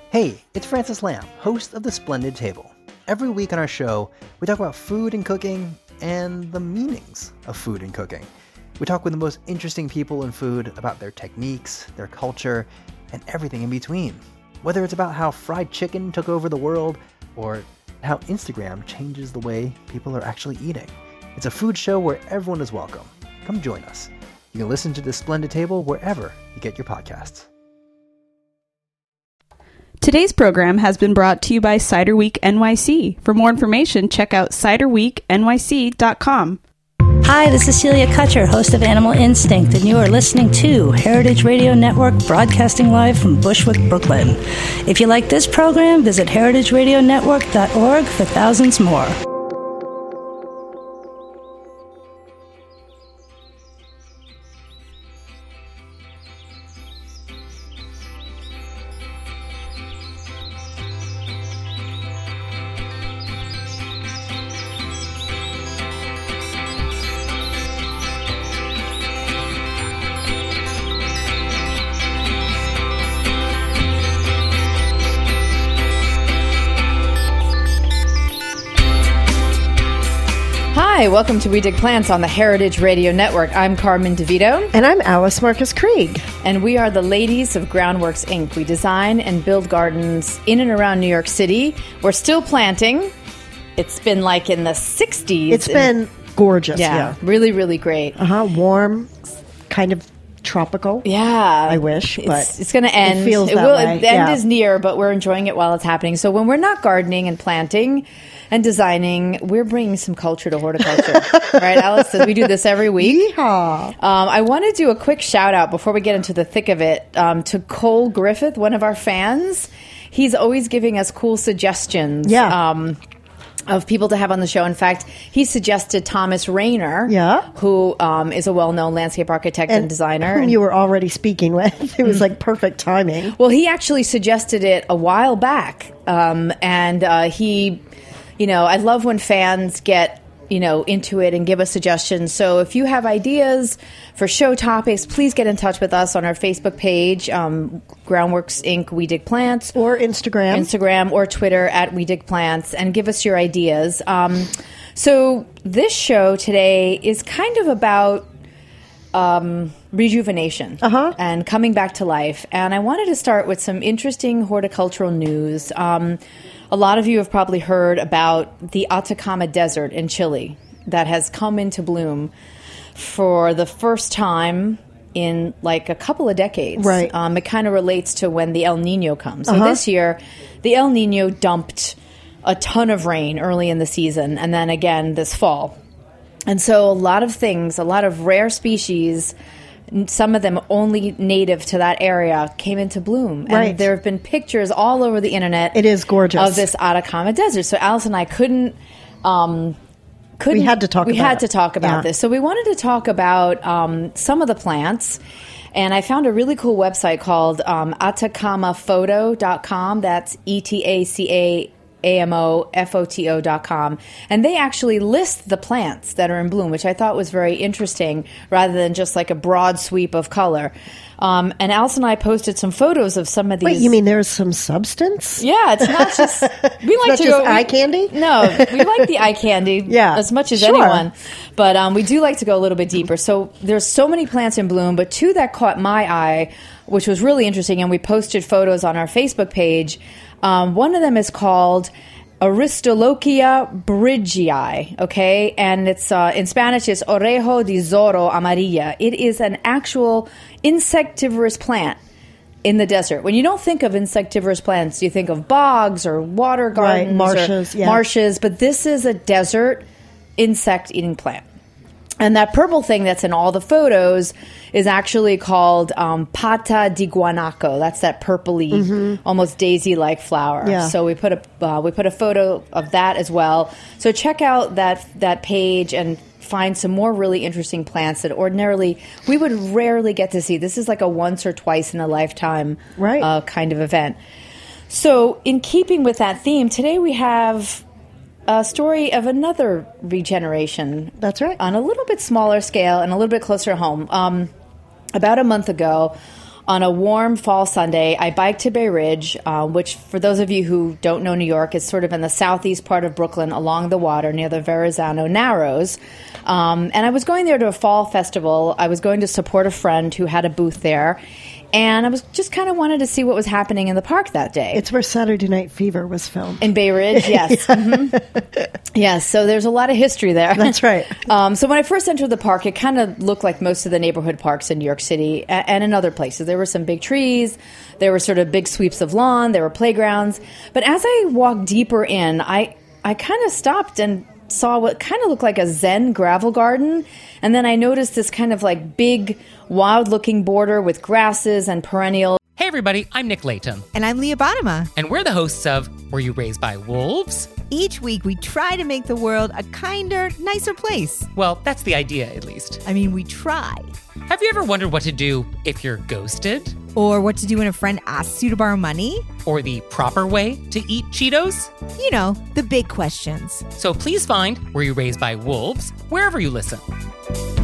Hey, it's Francis Lamb, host of The Splendid Table. Every week on our show, we talk about food and cooking and the meanings of food and cooking. We talk with the most interesting people in food about their techniques, their culture, and everything in between. Whether it's about how fried chicken took over the world or how Instagram changes the way people are actually eating. It's a food show where everyone is welcome. Come join us. You can listen to The Splendid Table wherever you get your podcasts. Today's program has been brought to you by Cider Week NYC. For more information, check out ciderweeknyc.com. Hi, this is Celia Kutcher, host of Animal Instinct, and you are listening to Heritage Radio Network, broadcasting live from Bushwick, Brooklyn. If you like this program, visit heritageradionetwork.org for thousands more. Hi, welcome to We Dig Plants on the Heritage Radio Network. I'm Carmen DeVito. And I'm Alice Marcus Krieg. And we are the ladies of Groundworks, Inc. We design and build gardens in and around New York City. We're still planting. It's been like in the 60s. It's been gorgeous. Yeah. Really, really great. Warm, kind of tropical. Yeah. I wish, but it's going to end. It feels that way. The end is near, but we're enjoying it while it's happening. So when we're not gardening and planting and designing, we're bringing some culture to horticulture. Right, Alice? We do this every week. Yeehaw. I want to do a quick shout out before we get into the thick of it to Cole Griffith, one of our fans. He's always giving us cool suggestions. Of people to have on the show. In fact, he suggested Thomas Rayner, who is a well-known landscape architect and designer. Whom you were already speaking with. It was like perfect timing. Well, he actually suggested it a while back. He, I love when fans get, into it and give us suggestions. So if you have ideas for show topics, please get in touch with us on our Facebook page, Groundworks Inc. We Dig Plants. Or Instagram. Or Twitter at We Dig Plants, and give us your ideas. So this show today is kind of about rejuvenation and coming back to life. And I wanted to start with some interesting horticultural news. A lot of you have probably heard about the Atacama Desert in Chile that has come into bloom for the first time in like a couple of decades. Right. It kind of relates to when the El Nino comes. So this year, the El Nino dumped a ton of rain early in the season and then again this fall. And so a lot of rare species, some of them only native to that area, came into bloom. And right. There have been pictures all over the internet. It is gorgeous. Of this Atacama Desert. So Alice and I couldn't. We had to talk about this. So we wanted to talk about some of the plants. And I found a really cool website called atacamaphoto.com. That's ETACAMOFOTO.com. And they actually list the plants that are in bloom, which I thought was very interesting, rather than just like a broad sweep of color. And Alice and I posted some photos of some of these. Wait, you mean there's some substance? Yeah, it's not just eye candy? No, we like the eye candy as much as anyone. But we do like to go a little bit deeper. So there's so many plants in bloom, but two that caught my eye, which was really interesting, and we posted photos on our Facebook page. One of them is called Aristolochia bridgii, okay? And it's in Spanish, it's Orejo de Zorro amarilla. It is an actual insectivorous plant in the desert. When you don't think of insectivorous plants, you think of bogs or water gardens, marshes, but this is a desert insect-eating plant. And that purple thing that's in all the photos is actually called pata de guanaco. That's that purpley, almost daisy-like flower. Yeah. So we put a photo of that as well. So check out that page and find some more really interesting plants that ordinarily we would rarely get to see. This is like a once or twice in a lifetime kind of event. So in keeping with that theme, today we have a story of another regeneration. That's right. On a little bit smaller scale and a little bit closer home. About a month ago, On a warm fall Sunday, I biked to Bay Ridge, which for those of you who don't know New York, is sort of in the southeast part of Brooklyn along the water near the Verrazano Narrows. And I was going there to a fall festival. I was going to support a friend who had a booth there. And I was just kind of wanted to see what was happening in the park that day. It's where Saturday Night Fever was filmed. In Bay Ridge, yes. Yes, so there's a lot of history there. That's right. So when I first entered the park, it kind of looked like most of the neighborhood parks in New York City and in other places. There were some big trees. There were sort of big sweeps of lawn. There were playgrounds. But as I walked deeper in, I kind of stopped and saw what kind of looked like a Zen gravel garden. And then I noticed this kind of like big, wild-looking border with grasses and perennials. Hey everybody, I'm Nick Layton. And I'm Leah Bottima. And we're the hosts of Were You Raised by Wolves? Each week we try to make the world a kinder, nicer place. Well, that's the idea, at least. I mean, we try. Have you ever wondered what to do if you're ghosted? Or what to do when a friend asks you to borrow money? Or the proper way to eat Cheetos? You know, the big questions. So please find Were You Raised by Wolves wherever you listen.